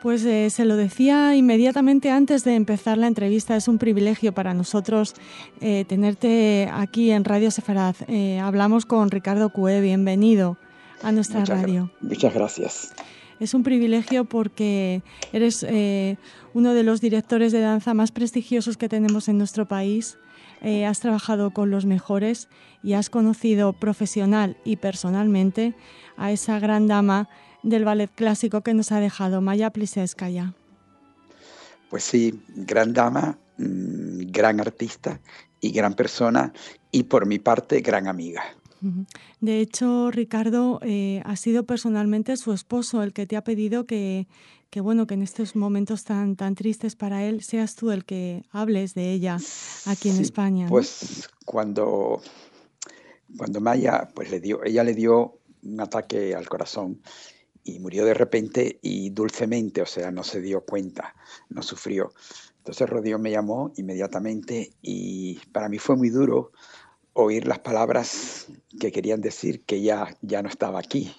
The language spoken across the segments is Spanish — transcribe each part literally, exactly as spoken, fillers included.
Pues eh, se lo decía inmediatamente antes de empezar la entrevista. Es un privilegio para nosotros eh, tenerte aquí en Radio Sefaraz. Eh, hablamos con Ricardo Cue. Bienvenido a nuestra Muchas, radio. muchas gracias. Es un privilegio porque eres eh, uno de los directores de danza más prestigiosos que tenemos en nuestro país. Eh, has trabajado con los mejores y has conocido profesional y personalmente a esa gran dama del ballet clásico que nos ha dejado, Maya Plisetskaya. Pues sí, gran dama, mmm, gran artista y gran persona, y por mi parte, gran amiga. De hecho, Ricardo, eh, ha sido personalmente su esposo el que te ha pedido que, que, bueno, que en estos momentos tan, tan tristes para él seas tú el que hables de ella aquí en Sí, España, ¿no? pues cuando, cuando Maya, pues le dio, ella le dio un ataque al corazón y murió de repente y dulcemente, o sea, no se dio cuenta, no sufrió. Entonces Rodión me llamó inmediatamente y para mí fue muy duro oír las palabras que querían decir que ya, ya no estaba aquí.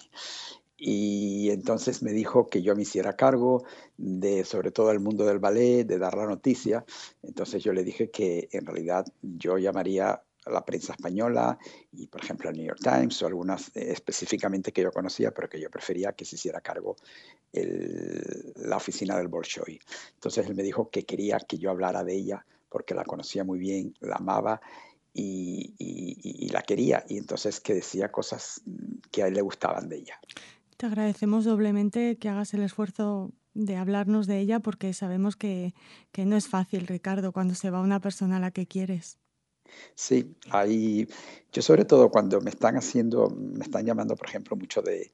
Y entonces me dijo que yo me hiciera cargo de, sobre todo, el mundo del ballet, de dar la noticia. Entonces yo le dije que en realidad yo llamaría a la prensa española y, por ejemplo, al New York Times o algunas eh, específicamente que yo conocía, pero que yo prefería que se hiciera cargo el, la oficina del Bolshoi. Entonces él me dijo que quería que yo hablara de ella porque la conocía muy bien, la amaba y, y, y la quería. Y entonces que decía cosas que a él le gustaban de ella. Te agradecemos doblemente que hagas el esfuerzo de hablarnos de ella porque sabemos que, que no es fácil, Ricardo, cuando se va una persona a la que quieres. Sí, ahí yo sobre todo cuando me están haciendo, me están llamando, por ejemplo, mucho de,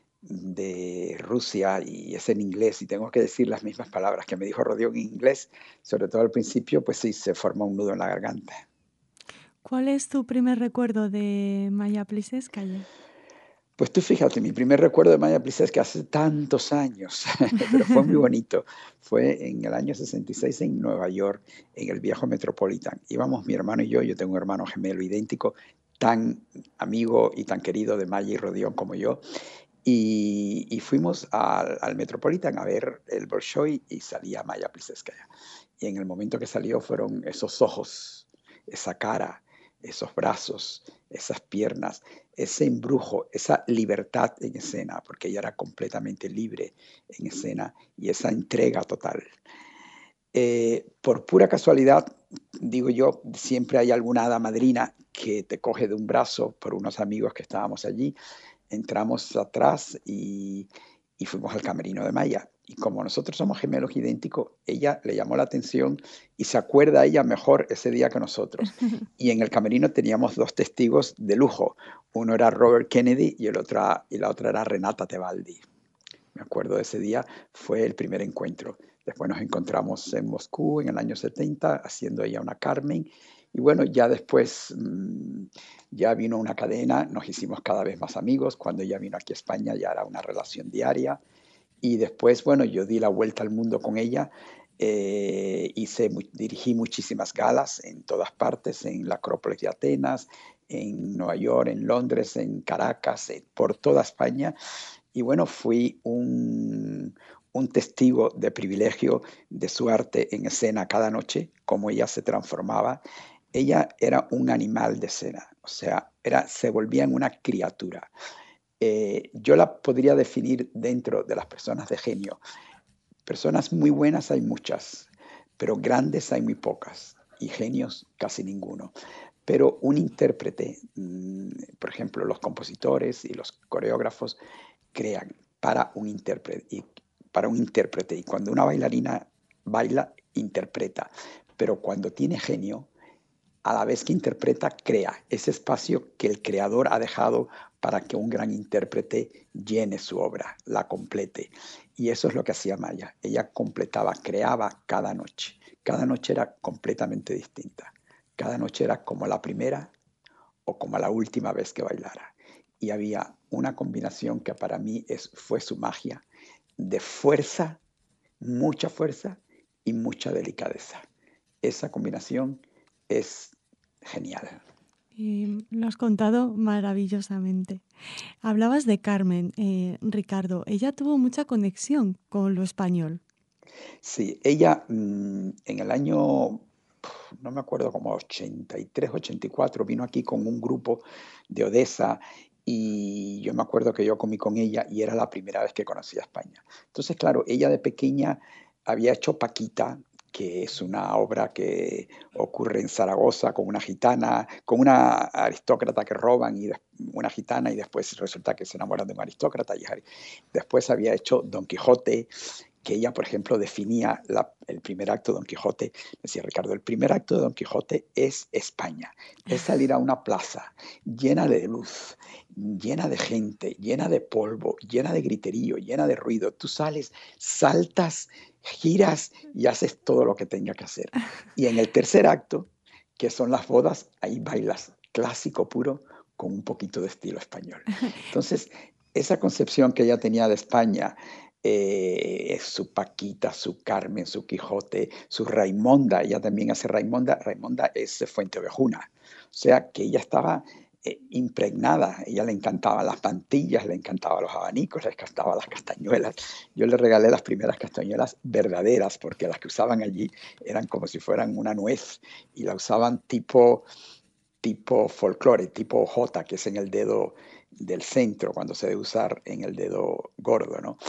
de Rusia y es en inglés y tengo que decir las mismas palabras que me dijo Rodión en inglés, sobre todo al principio, pues sí, se forma un nudo en la garganta. ¿Cuál es tu primer recuerdo de Maya Plisetskaya? Pues tú fíjate, mi primer recuerdo de Maya Plisetskaya es que hace tantos años, pero fue muy bonito. Fue en el año sesenta y seis en Nueva York, en el viejo Metropolitan. Íbamos mi hermano y yo, yo tengo un hermano gemelo idéntico, tan amigo y tan querido de Maya y Rodión como yo, y, y fuimos al, al Metropolitan a ver el Bolshoi y salía Maya Plisetskaya. Y en el momento que salió fueron esos ojos, esa cara, esos brazos, esas piernas, ese embrujo, esa libertad en escena, porque ella era completamente libre en escena y esa entrega total. Eh, por pura casualidad, digo yo, siempre hay alguna hada madrina que te coge de un brazo por unos amigos que estábamos allí. Entramos atrás y, y fuimos al camerino de Maya. Y como nosotros somos gemelos idénticos, ella le llamó la atención y se acuerda ella mejor ese día que nosotros. Y en el camerino teníamos dos testigos de lujo. Uno era Robert Kennedy y, el otro, y la otra era Renata Tebaldi. Me acuerdo de ese día, fue el primer encuentro. Después nos encontramos en Moscú en el año setenta, haciendo ella una Carmen. Y bueno, ya después mmm, ya vino una cadena, nos hicimos cada vez más amigos. Cuando ella vino aquí a España ya era una relación diaria. Y después, bueno, yo di la vuelta al mundo con ella. Eh, hice, dirigí muchísimas galas en todas partes, en la Acrópolis de Atenas, en Nueva York, en Londres, en Caracas, eh, por toda España. Y bueno, fui un, un testigo de privilegio de su arte en escena cada noche, cómo ella se transformaba. Ella era un animal de escena, o sea, era, se volvía en una criatura. Eh, yo la podría definir dentro de las personas de genio. Personas muy buenas hay muchas, pero grandes hay muy pocas y genios casi ninguno. Pero un intérprete, mmm, por ejemplo, los compositores y los coreógrafos, crean para un intérprete y para un intérprete y cuando una bailarina baila interpreta, pero cuando tiene genio a la vez que interpreta crea ese espacio que el creador ha dejado para que un gran intérprete llene su obra, la complete. Y eso es lo que hacía Maya. Ella completaba, creaba cada noche. Cada noche era completamente distinta. Cada noche era como la primera o como la última vez que bailara. Y había una combinación que para mí es, fue su magia, de fuerza, mucha fuerza y mucha delicadeza. Esa combinación es genial. Eh, lo has contado maravillosamente. Hablabas de Carmen, eh, Ricardo. Ella tuvo mucha conexión con lo español. Sí, ella mm, en el año, no me acuerdo, como ochenta y tres, ochenta y cuatro, vino aquí con un grupo de Odessa y yo me acuerdo que yo comí con ella y era la primera vez que conocía España. Entonces, claro, ella de pequeña había hecho Paquita, que es una obra que ocurre en Zaragoza con una gitana, con una aristócrata que roban y des- una gitana y después resulta que se enamoran de un aristócrata. Y después había hecho Don Quijote, que ella, por ejemplo, definía la, el primer acto de Don Quijote, decía Ricardo, el primer acto de Don Quijote es España, es salir a una plaza llena de luz, llena de gente, llena de polvo, llena de griterío, llena de ruido. Tú sales, saltas, giras y haces todo lo que tenga que hacer. Y en el tercer acto, que son las bodas, ahí bailas clásico puro con un poquito de estilo español. Entonces, esa concepción que ella tenía de España, eh, su Paquita, su Carmen, su Quijote, su Raimonda, ella también hace Raimonda, Raimonda es Fuenteovejuna, o sea que ella estaba eh, impregnada, ella le encantaban las pantillas, le encantaban los abanicos, le encantaban las castañuelas. Yo le regalé las primeras castañuelas verdaderas, porque las que usaban allí eran como si fueran una nuez y la usaban tipo tipo folclore, tipo J, que es en el dedo del centro, cuando se debe usar en el dedo gordo, ¿no?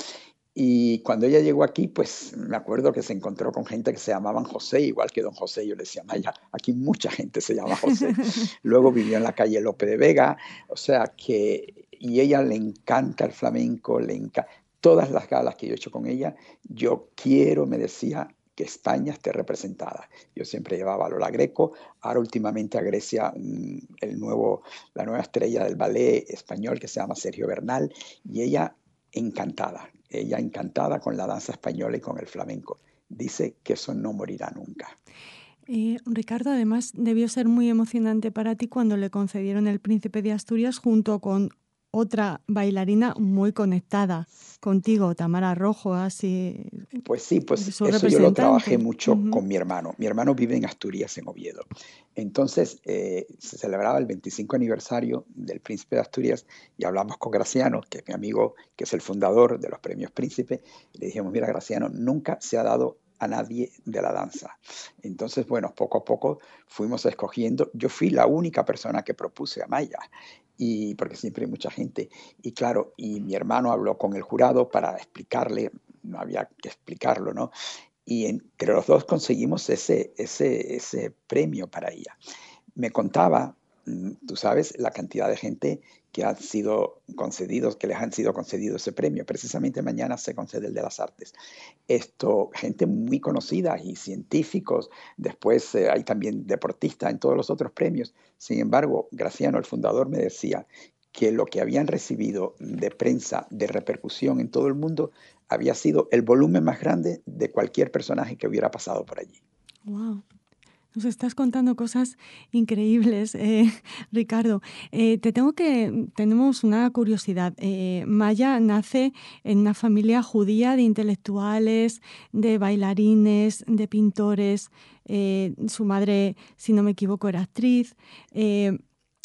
Y cuando ella llegó aquí, pues me acuerdo que se encontró con gente que se llamaban José, igual que don José. Yo le decía, Maya, aquí mucha gente se llama José. Luego vivió en la calle Lope de Vega, o sea que, y ella le encanta el flamenco, le encanta, todas las galas que yo he hecho con ella, yo quiero, me decía, que España esté representada. Yo siempre llevaba a Lola Greco, ahora últimamente a Grecia mm, el nuevo, la nueva estrella del ballet español que se llama Sergio Bernal, y ella encantada, ella encantada con la danza española y con el flamenco. Dice que eso no morirá nunca. Eh, Ricardo, además debió ser muy emocionante para ti cuando le concedieron el Príncipe de Asturias junto con otra bailarina muy conectada contigo, Tamara Rojo, así, Pues sí, pues su eso yo lo trabajé representante. mucho Ujú. con mi hermano. Mi hermano vive en Asturias, en Oviedo. Entonces eh, se celebraba el veinticinco aniversario del Príncipe de Asturias y hablamos con Graciano, que es mi amigo, que es el fundador de los Premios Príncipe, y le dijimos, mira, Graciano, nunca se ha dado a nadie de la danza. Entonces, bueno, poco a poco fuimos escogiendo. Yo fui la única persona que propuse a Maya, y porque siempre hay mucha gente. Y claro, y mi hermano habló con el jurado para explicarle, no había que explicarlo, ¿no? Y entre los dos conseguimos ese, ese, ese premio para ella. Me contaba, mm, tú sabes, la cantidad de gente que han sido concedidos, que les han sido concedidos ese premio. Precisamente mañana se concede el de las artes. Esto, gente muy conocida y científicos, después eh, hay también deportistas en todos los otros premios. Sin embargo, Graciano, el fundador, me decía que lo que habían recibido de prensa, de repercusión en todo el mundo, había sido el volumen más grande de cualquier personaje que hubiera pasado por allí. Wow. Nos estás contando cosas increíbles, eh, Ricardo. Eh, te tengo que, tenemos una curiosidad. Eh, Maya nace en una familia judía de intelectuales, de bailarines, de pintores. Eh, su madre, si no me equivoco, era actriz. Eh,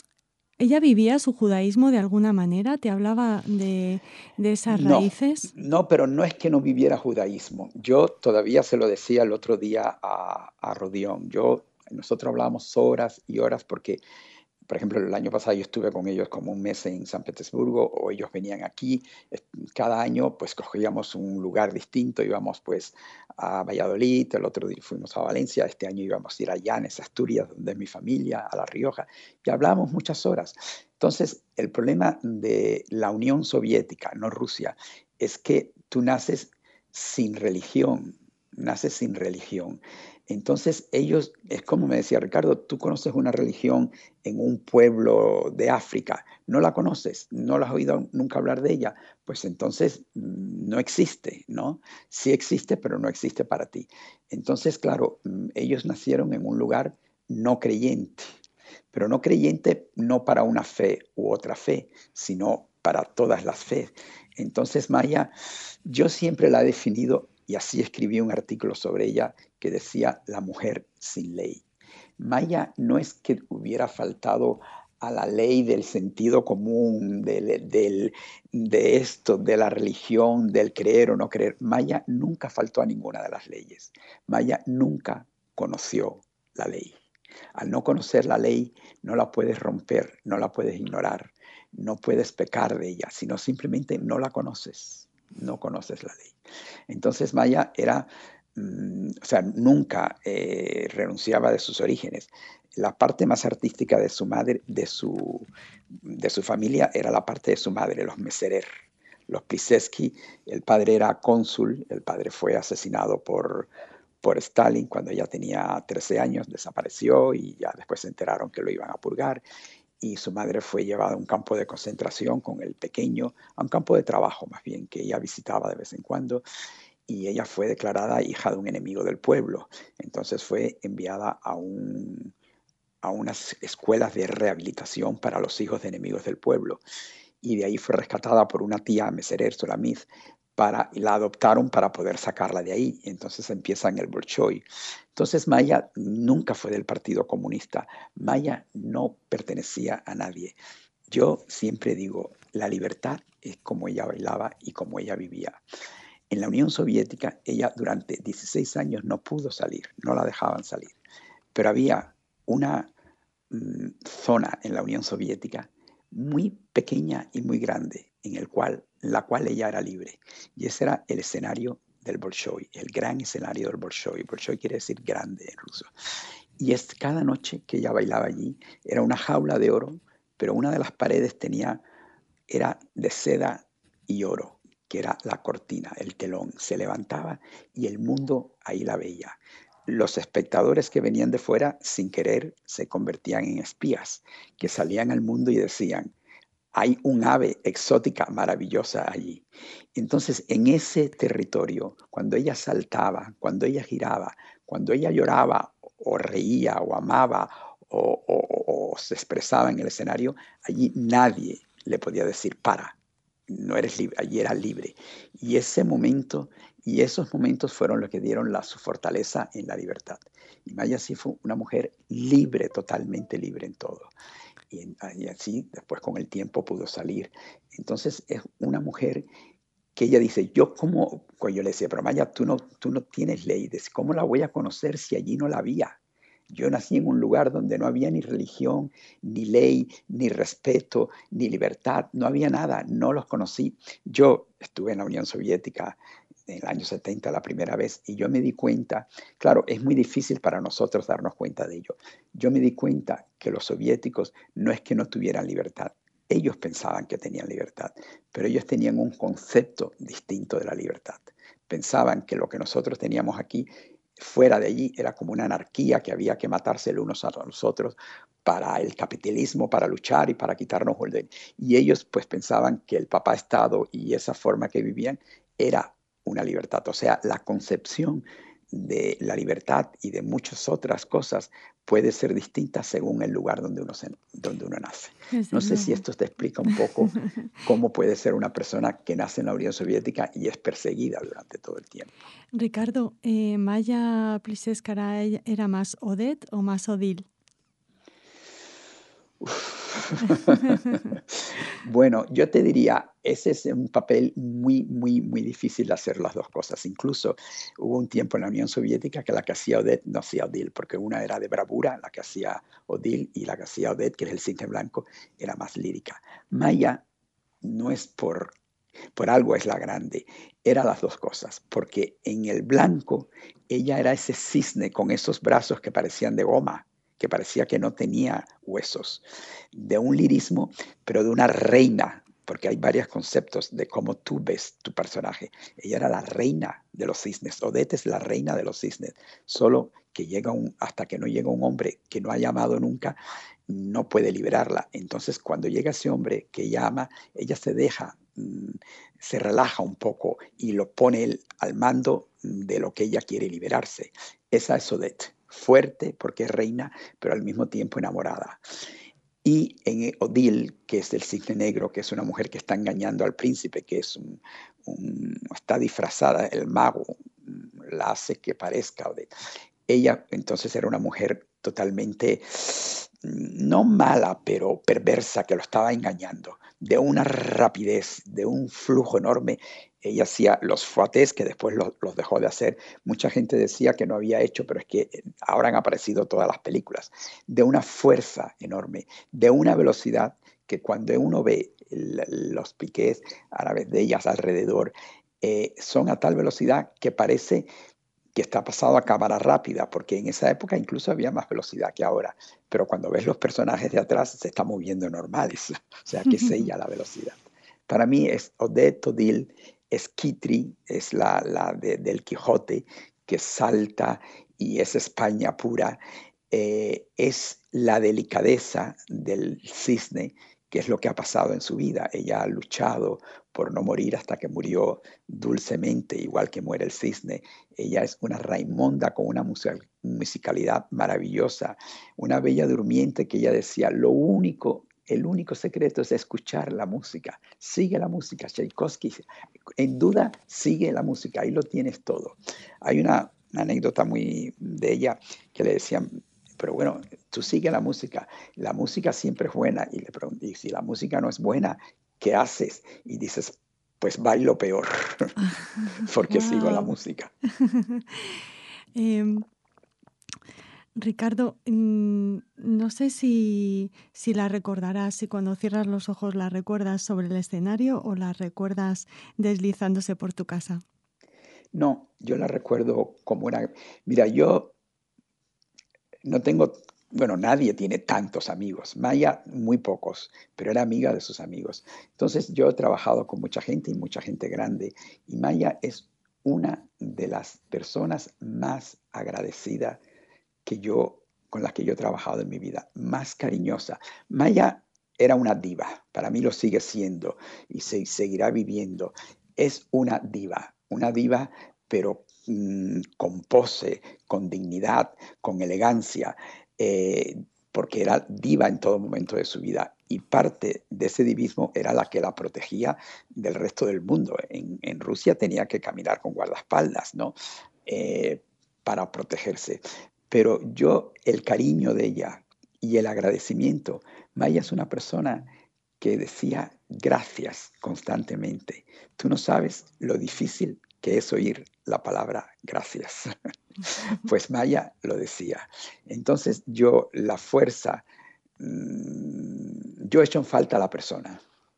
¿Ella vivía su judaísmo de alguna manera? ¿Te hablaba de, de esas No, raíces? no, pero no es que no viviera judaísmo. Yo todavía se lo decía el otro día a, a Rodión. Yo, nosotros hablábamos horas y horas porque, por ejemplo, el año pasado yo estuve con ellos como un mes en San Petersburgo, o ellos venían aquí. Cada año pues cogíamos un lugar distinto, íbamos pues a Valladolid, el otro día fuimos a Valencia, este año íbamos a ir a Llanes, Asturias, donde es mi familia, a La Rioja, y hablábamos muchas horas. Entonces, el problema de la Unión Soviética, no Rusia, es que tú naces sin religión, naces sin religión. Entonces ellos, es como me decía Ricardo, tú conoces una religión en un pueblo de África, no la conoces, no la has oído nunca hablar de ella, pues entonces mm, no existe, ¿no? Sí existe, pero no existe para ti. Entonces, claro, mm, ellos nacieron en un lugar no creyente, pero no creyente no para una fe u otra fe, sino para todas las fe. Entonces, Maya, yo siempre la he definido, y así escribí un artículo sobre ella, que decía la mujer sin ley. Maya no es que hubiera faltado a la ley del sentido común, del, del, de esto, de la religión, del creer o no creer. Maya nunca faltó a ninguna de las leyes. Maya nunca conoció la ley. Al no conocer la ley, no la puedes romper, no la puedes ignorar, no puedes pecar de ella, sino simplemente no la conoces, no conoces la ley. Entonces Maya era, mm, o sea, nunca eh, renunciaba de sus orígenes. La parte más artística de su madre, de su, de su familia, era la parte de su madre, los Meserer, los Pliseski. El padre era cónsul, el padre fue asesinado por, por Stalin cuando ella tenía trece años, desapareció y ya después se enteraron que lo iban a purgar. Y su madre fue llevada a un campo de concentración con el pequeño, a un campo de trabajo más bien, que ella visitaba de vez en cuando, y ella fue declarada hija de un enemigo del pueblo. Entonces fue enviada a, un, a unas escuelas de rehabilitación para los hijos de enemigos del pueblo. Y de ahí fue rescatada por una tía, Meserer Solamiz, para, y la adoptaron para poder sacarla de ahí. Entonces empieza en el Bolshoi. Entonces Maya nunca fue del Partido Comunista. Maya no pertenecía a nadie. Yo siempre digo, la libertad es como ella bailaba y como ella vivía. En la Unión Soviética, ella durante dieciséis años no pudo salir, no la dejaban salir. Pero había una mm, zona en la Unión Soviética muy pequeña y muy grande, en el cual, la cual ella era libre. Y ese era el escenario del Bolshoi, el gran escenario del Bolshoi. Bolshoi quiere decir grande en ruso. Y es, cada noche que ella bailaba allí era una jaula de oro, pero una de las paredes tenía, era de seda y oro, que era la cortina, el telón. Se levantaba y el mundo ahí la veía. Los espectadores que venían de fuera, sin querer, se convertían en espías, que salían al mundo y decían, hay un ave exótica maravillosa allí. Entonces, en ese territorio, cuando ella saltaba, cuando ella giraba, cuando ella lloraba o reía o amaba o, o, o se expresaba en el escenario, allí nadie le podía decir para, no eres libre, allí era libre. Y ese momento y esos momentos fueron los que dieron la, su fortaleza en la libertad. Y Maya sí fue una mujer libre, totalmente libre en todo. Y, y así después con el tiempo pudo salir. Entonces es una mujer que ella dice, yo como, pues yo le decía, pero Maya, tú no, tú no tienes ley, ¿cómo la voy a conocer si allí no la había? Yo nací en un lugar donde no había ni religión, ni ley, ni respeto, ni libertad, no había nada, no los conocí. Yo estuve en la Unión Soviética en el año setenta la primera vez y yo me di cuenta, claro, es muy difícil para nosotros darnos cuenta de ello. Yo me di cuenta que los soviéticos no es que no tuvieran libertad, ellos pensaban que tenían libertad, pero ellos tenían un concepto distinto de la libertad. Pensaban que lo que nosotros teníamos aquí fuera de allí era como una anarquía, que había que matarse los unos a los otros para el capitalismo, para luchar y para quitarnos orden. Y ellos pues pensaban que el papá Estado y esa forma que vivían era una libertad. O sea, la concepción de la libertad y de muchas otras cosas puede ser distinta según el lugar donde uno, se, donde uno nace. Desde No sé luego. si esto te explica un poco cómo puede ser una persona que nace en la Unión Soviética y es perseguida durante todo el tiempo. Ricardo, eh, ¿Maya Plisetskaya era más Odette o más Odile? Bueno, yo te diría, ese es un papel muy, muy, muy difícil de hacer las dos cosas. Incluso hubo un tiempo en la Unión Soviética que la que hacía Odette no hacía Odile, porque una era de bravura, la que hacía Odile, y la que hacía Odette, que es el cisne blanco, era más lírica. Maya no es por, por algo es la grande, era las dos cosas, porque en el blanco ella era ese cisne con esos brazos que parecían de goma, que parecía que no tenía huesos, de un lirismo, pero de una reina, porque hay varios conceptos de cómo tú ves tu personaje. Ella era la reina de los cisnes, Odette es la reina de los cisnes, solo que llega un, hasta que no llega un hombre que no haya amado nunca, no puede liberarla. Entonces, cuando llega ese hombre que ella ama, ella se deja, se relaja un poco y lo pone al mando de lo que ella quiere liberarse. Esa es Odette, fuerte porque es reina, pero al mismo tiempo enamorada. Y en Odile, que es el cisne negro, que es una mujer que está engañando al príncipe, que es un, un, está disfrazada, el mago la hace que parezca Odette. Ella entonces era una mujer totalmente, no mala, pero perversa, que lo estaba engañando, de una rapidez, de un flujo enorme. Ella hacía los fuatés, que después los, los dejó de hacer. Mucha gente decía que no había hecho, pero es que ahora han aparecido todas las películas. De una fuerza enorme, de una velocidad que cuando uno ve el, los piqués árabes de ellas alrededor, eh, son a tal velocidad que parece que está pasado a cámara rápida, porque en esa época incluso había más velocidad que ahora, pero cuando ves los personajes de atrás se están moviendo normales, o sea que es ella la velocidad. Para mí es Odette Odile, es Kitri, es la, la de, del Quijote, que salta y es España pura, eh, es la delicadeza del cisne, que es lo que ha pasado en su vida. Ella ha luchado por no morir hasta que murió dulcemente, igual que muere el cisne. Ella es una Raimonda con una musicalidad maravillosa, una bella durmiente que ella decía, lo único, el único secreto es escuchar la música. Sigue la música, Tchaikovsky, en duda, sigue la música, ahí lo tienes todo. Hay una anécdota muy de ella que le decían, pero bueno, tú sigue la música, la música siempre es buena, y le pregunté, y si la música no es buena, ¿qué haces? Y dices, pues bailo peor, porque wow. Sigo la música. eh, Ricardo, no sé si, si la recordarás, si cuando cierras los ojos la recuerdas sobre el escenario o la recuerdas deslizándose por tu casa. No, yo la recuerdo como una... Mira, yo no tengo, bueno, nadie tiene tantos amigos. Maya, muy pocos, pero era amiga de sus amigos. Entonces yo he trabajado con mucha gente y mucha gente grande. Y Maya es una de las personas más agradecidas que yo, con las que yo he trabajado en mi vida, más cariñosa. Maya era una diva, para mí lo sigue siendo y se seguirá viviendo. Es una diva, una diva, pero mmm, con pose, con dignidad, con elegancia, eh, porque era diva en todo momento de su vida. Y parte de ese divismo era la que la protegía del resto del mundo. En, en Rusia tenía que caminar con guardaespaldas, ¿no? Eh, para protegerse. Pero yo, el cariño de ella y el agradecimiento, Maya es una persona que decía gracias constantemente. Tú no sabes lo difícil que es oír la palabra gracias. Pues Maya lo decía. Entonces yo, la fuerza, mmm, yo he hecho en falta a la persona.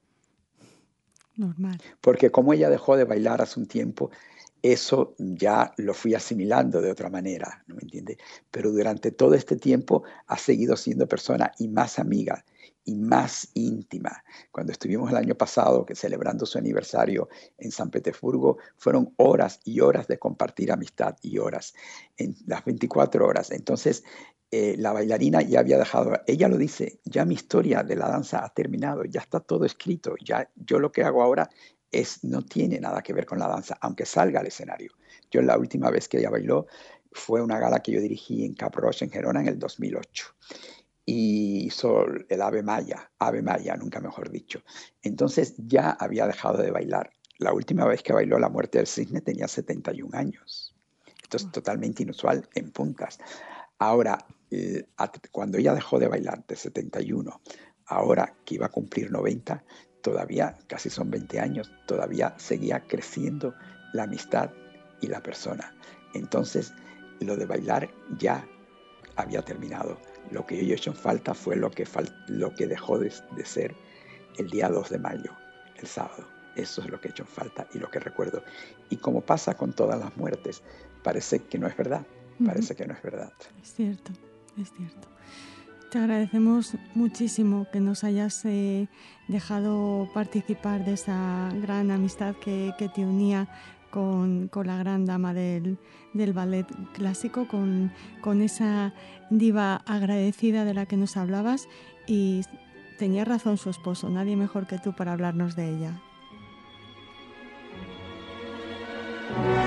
Normal. Porque como ella dejó de bailar hace un tiempo, eso ya lo fui asimilando de otra manera, ¿no me entiende? Pero durante todo este tiempo ha seguido siendo persona y más amiga y más íntima. Cuando estuvimos el año pasado que celebrando su aniversario en San Petersburgo, fueron horas y horas de compartir amistad y horas, en las veinticuatro horas. Entonces, eh, la bailarina ya había dejado, ella lo dice, ya mi historia de la danza ha terminado, ya está todo escrito, ya yo lo que hago ahora es, no tiene nada que ver con la danza, aunque salga al escenario. Yo la última vez que ella bailó fue una gala que yo dirigí en Cap Roche, en Gerona, en el dos mil ocho. Y hizo el Ave Maya, Ave Maya, nunca mejor dicho. Entonces ya había dejado de bailar. La última vez que bailó La Muerte del Cisne tenía setenta y un años. Esto es totalmente inusual en puntas. Ahora, eh, cuando ella dejó de bailar de setenta y uno, ahora que iba a cumplir noventa, todavía, casi son veinte años, todavía seguía creciendo la amistad y la persona. Entonces, lo de bailar ya había terminado. Lo que yo he hecho en falta fue lo que, fal- lo que dejó de, de ser el día dos de mayo, el sábado. Eso es lo que he hecho en falta y lo que recuerdo. Y como pasa con todas las muertes, parece que no es verdad. Parece uh-huh. que no es verdad. Es cierto, es cierto. Te agradecemos muchísimo que nos hayas eh, dejado participar de esa gran amistad que, que te unía con, con la gran dama del, del ballet clásico, con, con esa diva agradecida de la que nos hablabas, y tenía razón su esposo, nadie mejor que tú para hablarnos de ella.